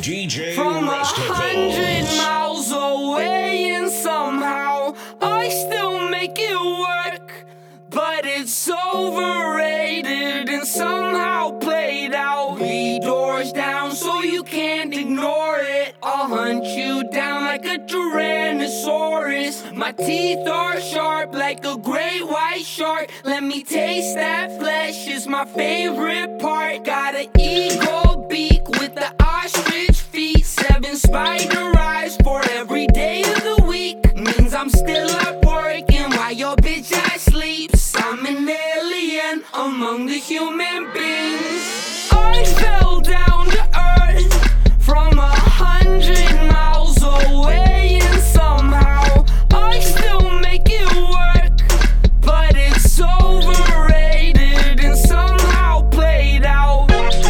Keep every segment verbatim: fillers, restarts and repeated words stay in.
D J From a hundred Rusticles. miles away, and somehow I still make it work. But it's overrated and somehow played out. Three doors down so you can't ignore it. I'll hunt you down like a Tyrannosaurus. My teeth are sharp like a great white shark. Let me taste that flesh, it's my favorite part. Got an eagle beak with the ostrich feet. Seven spider eyes for every day of the week. Means I'm still up working while your bitch ass sleeps. I'm an alien among the human beings. I fell down to earth from a hundred miles away, and somehow I still make it work. But it's overrated and somehow played out.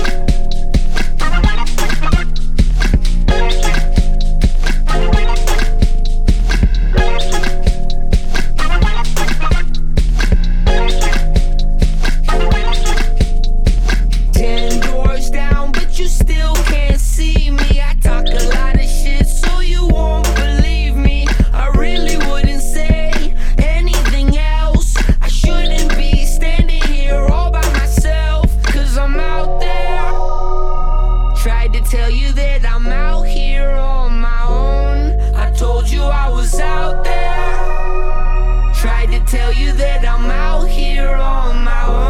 Ten doors down, but you still can't see me. I talk a lot of shit, so you won't believe me. I really wouldn't say anything else. I shouldn't be standing here all by myself, cause I'm out there. Tried to tell you that I'm out here on my own. I told you I was out there. Tried to tell you that I'm out here on my own.